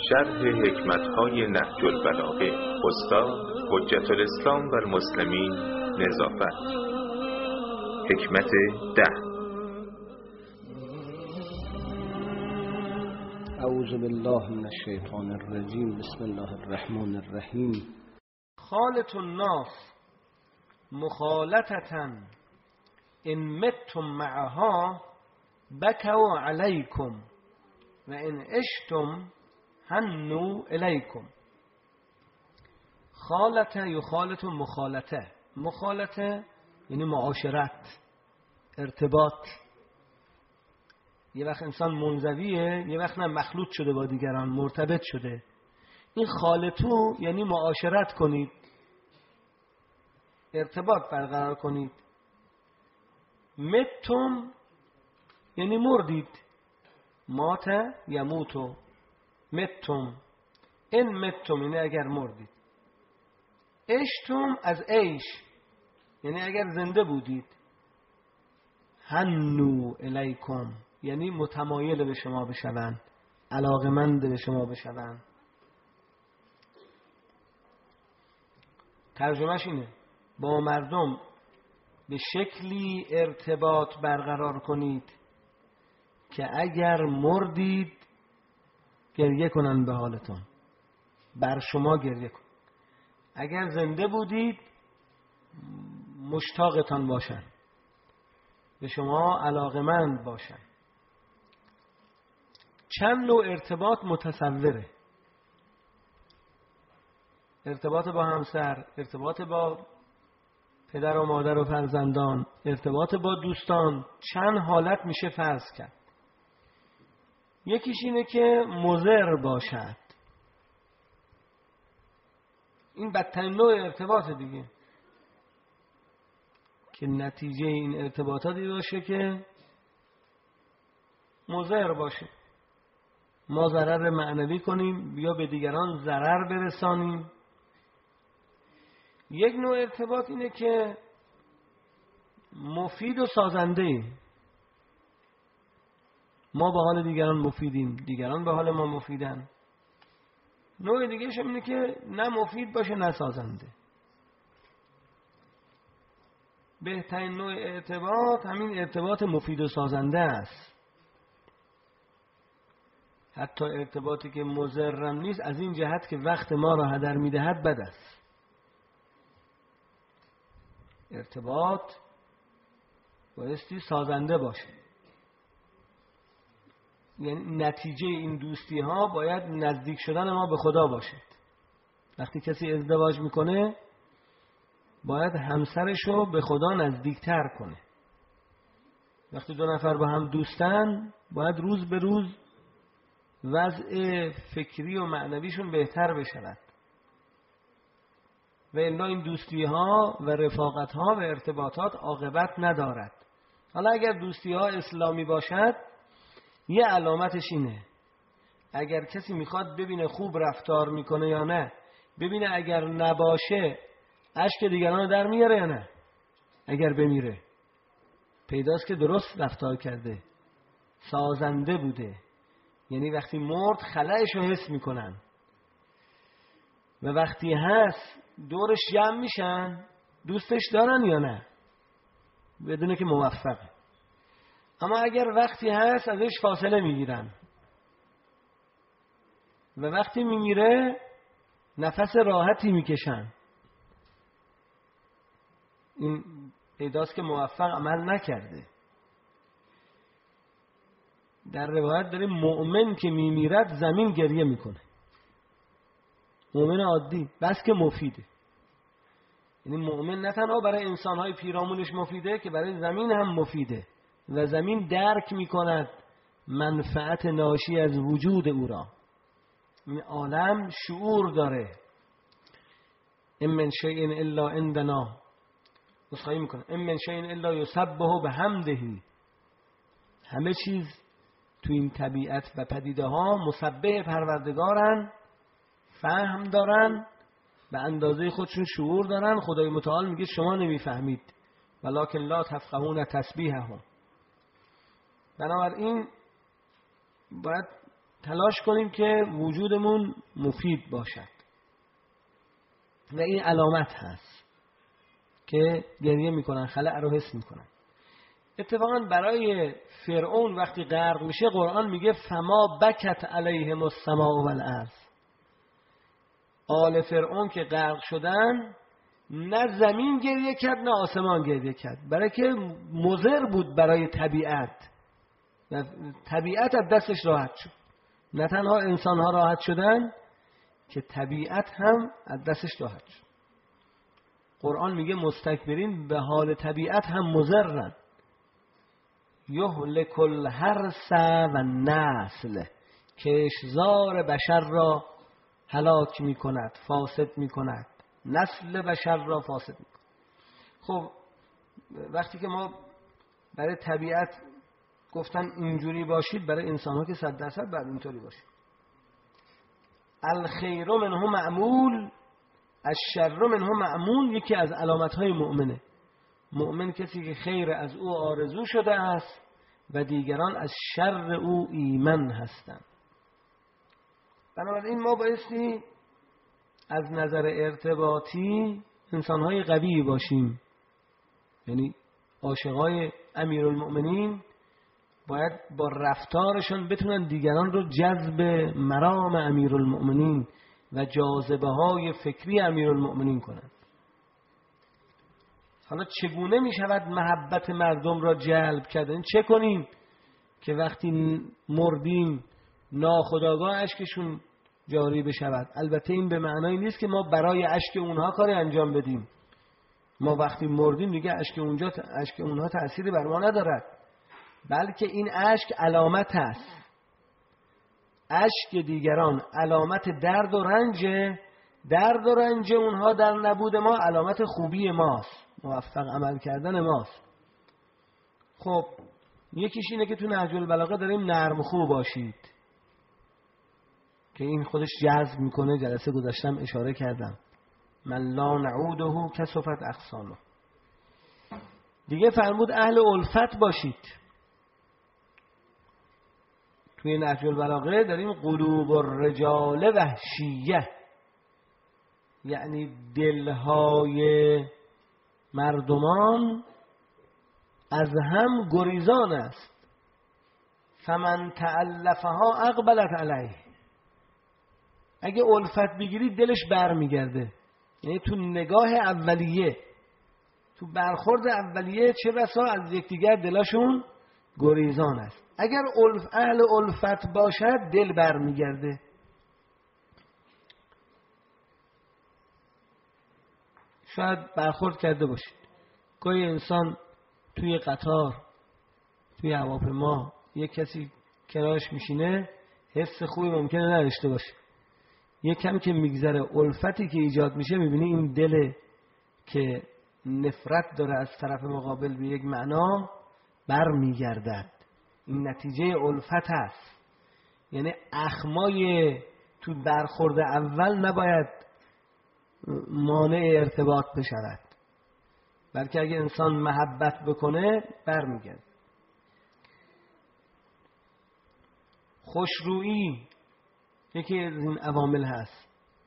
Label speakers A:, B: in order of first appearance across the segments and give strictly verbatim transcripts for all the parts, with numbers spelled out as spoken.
A: شرح حکمت‌های نهج البلاغه استاد حجت الاسلام و المسلمین نظافت. حکمت ده.
B: اعوذ بالله من الشیطان الرجیم. بسم الله الرحمن الرحیم.
C: خالط الناس مخالطة ان متم معها بکوا علیکم و ان عشتم هنوا الیکم. خالطه یخالط مخالطه. مخالطه یعنی معاشرت، ارتباط. یه وقت انسان منزویه، یه وقت نه مخلوط شده با دیگران، مرتبط شده. این خالطو یعنی معاشرت کنید، ارتباط برقرار کنید. متم یعنی مردید، مات یموتو. متم این متم یعنی اگر مردید. عشتم از عیش یعنی اگر زنده بودید. هنوا الیکم یعنی متمایل به شما بشوند، علاقمند به شما بشوند. ترجمهش اینه: با مردم به شکلی ارتباط برقرار کنید که اگر مردید گریه کنن به حالتون، بر شما گریه کن. اگر زنده بودید مشتاقتان باشن، به شما علاقمند باشن. چند نوع ارتباط متصوره: ارتباط با همسر، ارتباط با پدر و مادر و فرزندان، ارتباط با دوستان. چند حالت میشه فرض کرد. یکیش اینه که مضر باشد. این بدترین نوع ارتباط دیگه، که نتیجه این ارتباطاتی باشه که مضر باشه. ما ضرر معنوی کنیم یا به دیگران ضرر برسانیم. یک نوع ارتباط اینه که مفید و سازنده ایم. ما به حال دیگران مفیدیم، دیگران به حال ما مفیدن. نوع دیگه شم اینه که نه مفید باشه نه سازنده. بهترین نوع ارتباط همین ارتباط مفید و سازنده است. حتی ارتباطی که مضرم نیست از این جهت که وقت ما را هدر میدهد بد است. ارتباط بایستی سازنده باشه. یعنی نتیجه این دوستی ها باید نزدیک شدن ما به خدا باشد. وقتی کسی ازدواج میکنه باید همسرشو به خدا نزدیکتر کنه. وقتی دو نفر با هم دوستن باید روز به روز وضع فکری و معنویشون بهتر بشود. و الا این دوستی ها و رفاقت ها و ارتباطات عاقبت ندارد. حالا اگر دوستی ها اسلامی باشد، یه علامتش اینه: اگر کسی میخواد ببینه خوب رفتار میکنه یا نه، ببینه اگر نباشه اشک دیگران رو در میاره یا نه. اگر بمیره پیداست که درست رفتار کرده، سازنده بوده. یعنی وقتی مرد خلأش رو حس میکنن و وقتی هست دورش جمع میشن، دوستش دارن یا نه، بدونه که موفقه. اما اگر وقتی هست ازش فاصله میگیرن و وقتی میمیره نفس راحتی میکشن، این پیداست که موفق عمل نکرده. در روایت داریم مؤمن که میمیرد زمین گریه میکنه. مؤمن عادی بس که مفیده. یعنی مؤمن نه تنها برای انسانهای پیرامونش مفیده که برای زمین هم مفیده و زمین درک میکند منفعت ناشی از وجود او را. این عالم شعور داره. ان من شیء الا عندنا، مصخایی میکنه، ان من شیء الا یسبح بحمده. همه چیز تو این طبیعت و پدیده ها مسبح پروردگارن، فهم دارن، به اندازه خودشون شعور دارن. خدای متعال میگه شما نمیفهمید، ولکن لا تفقهون تسبیحهم. بنابراین باید تلاش کنیم که وجودمون مفید باشد و این علامت هست که گریه میکنن، خلأ رو حس میکنن. اتفاقا برای فرعون وقتی غرق میشه قرآن میگه فما بکت علیهم السماء والارض. آل فرعون که غرق شدن نه زمین گریه کرد نه آسمان گریه کرد، برای که مضر بود برای طبیعت. طبیعت از دستش راحت شد. نه تنها انسان ها راحت شدن که طبیعت هم از دستش راحت شد. قرآن میگه مستکبرین به حال طبیعت هم مضرن. یهلک الحرث و نسل، کشتزار بشر را هلاک میکند، فاسد میکند، نسل بشر را فاسد میکند. خب وقتی که ما برای طبیعت گفتن اینجوری باشید، برای انسان ها که صد درصد باید اینطوری باشید. الخیر منه معمول الشر منه معمول. یکی از علامت های مؤمنه. مؤمن کسی که خیر از او آرزو شده است و دیگران از شر او ایمن هستند. بنابراین ما بایستی از نظر ارتباطی انسان‌های قوی باشیم. یعنی عاشقای امیرالمؤمنین باید با رفتارشون بتونن دیگران رو جذب مرام امیرالمؤمنین و جاذبه های فکری امیرالمؤمنین کنن. حالا چگونه می شود محبت مردم را جلب کردن؟ چه کنیم که وقتی مردیم ناخودآگاه اشکشون جاری بشود؟ البته این به معنای نیست که ما برای اشک اونها کاری انجام بدیم. ما وقتی مردیم دیگه اشک اونجا اشک اونها تأثیری بر ما ندارد، بلکه این اشک علامت است. اشک دیگران علامت درد و رنج، درد و رنج اونها در نبود ما علامت خوبی ماست، موفق عمل کردن ماست. خب یکیش اینه که تو نهج البلاغه داریم نرم خو باشید که این خودش جذب میکنه. جلسه گذاشتم اشاره کردم من لا نعوده کسفت اغصانه. دیگه فرمود اهل الفت باشید. توی نهج البلاغه داریم قلوب الرجال وحشیه، یعنی دلهای مردمان از هم گریزان است. فمن تألفها اقبلت علیه. اگه الفت بگیرید دلش بر میگرده. یعنی تو نگاه اولیه، تو برخورد اولیه چه بسا از یکدیگر دلاشون گریزان است. اگر الف اهل الفت باشد دل بر میگرده. شاید برخورد کرده باشید گاهی انسان توی قطار، توی هواپیما یک کسی کنارش میشینه حس خوبی ممکنه نداشته باشه. یک کم که میگذره الفتی که ایجاد میشه میبینی این دل که نفرت داره از طرف مقابل به یک معنا بر میگردد. این نتیجه الفت است. یعنی اخمای تو برخورد اول نباید مانع ارتباط بشود، بلکه اگه انسان محبت بکنه برمیگرده. خوشرویی یکی از این عوامل هست.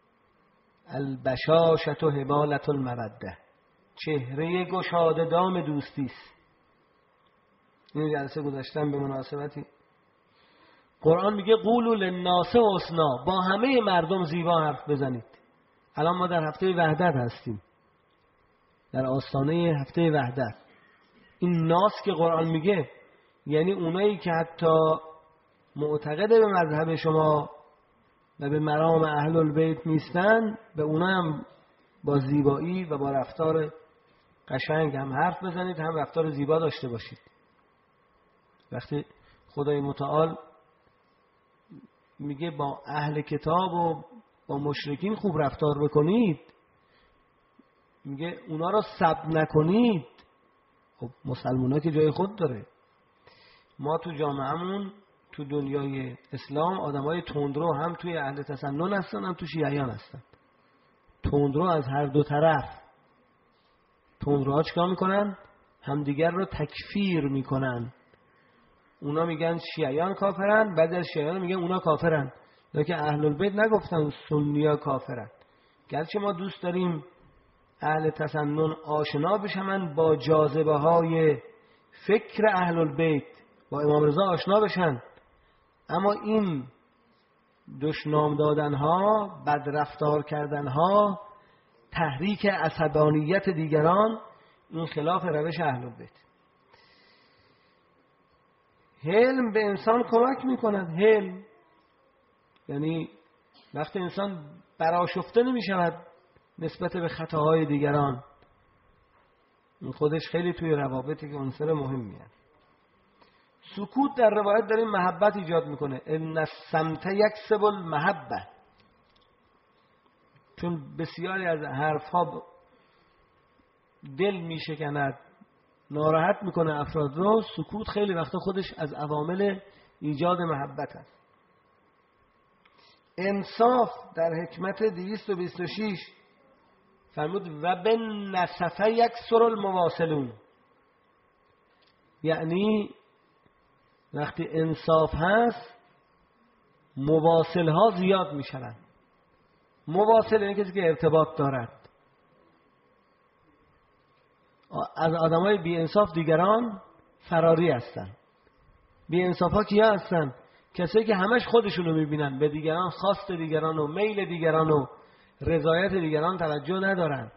C: البشاشة هبالة المودة، چهره گشاده دام دوستی است. این جلسه گذاشتم به مناسبتی. قرآن میگه قولوا للناس حسنا، با همه مردم زیبا حرف بزنید. الان ما در هفته وحدت هستیم، در آستانه هفته وحدت. این ناس که قرآن میگه یعنی اونایی که حتی معتقد به مذهب شما و به مرام اهل البیت نیستن، به اونا هم با زیبایی و با رفتار قشنگ هم حرف بزنید، هم رفتار زیبا داشته باشید. وقتی خدای متعال میگه با اهل کتاب و با مشرکین خوب رفتار بکنید، میگه اونا رو سب نکنید. خب مسلمونا که جای خود داره. ما تو جامعهمون تو دنیای اسلام آدمای تندرو هم توی اهل تسنن هستن هم تو شیعیان هستن. تندرو از هر دو طرف. تندروها چیکار میکنن؟ همدیگر رو تکفیر میکنن. اونا میگن شیعیان کافرن، بعد از شیعیان میگن اونا کافرن، لیکن اهل البیت نگفتن سنی‌ها کافرن. گرچه ما دوست داریم اهل تسنن آشنا بشن با جاذبه های فکر اهل البیت، با امام رضا آشنا بشن، اما این دشنام دادن ها، بد رفتار کردن ها، تحریک عصبانیت دیگران، این خلاف روش اهل البیت. حلم به انسان کمک میکند. حلم یعنی وقتی انسان برآشفته نمی شود نسبت به خطاهای دیگران، این خودش خیلی توی روابطی که عنصر مهمی است. سکوت در روایت داریم محبت ایجاد میکنه. ان الصمت یکسب المحبه، چون بسیاری از حرفها دل میشکند، ناراحت میکنه افراد رو. سکوت خیلی وقتا خودش از عوامل ایجاد محبت است. انصاف در حکمت دویست و بیست و شش فرمود و به نصفه یکسر المواصلون، یعنی وقتی انصاف هست مواصل ها زیاد می شوند. مواصل یعنی کسی که ارتباط دارد. از آدم های بی انصاف دیگران فراری هستند. بی انصاف ها کیا هستند؟ کسایی که همش خودشونو می بینن، به دیگران، خواست دیگران و میل دیگران و رضایت دیگران توجه ندارن.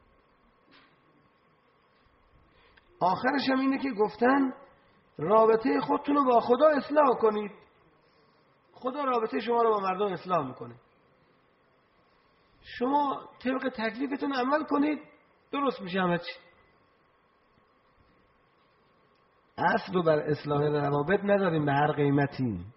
C: آخرش هم اینه که گفتن رابطه خودتون رو با خدا اصلاح کنید. خدا رابطه شما رو با مردم اصلاح میکنه. شما طبق تکلیفتون عمل کنید، درست میشه همه چی. اصل رو بر اصلاح روابط نداریم به هر قیمتی.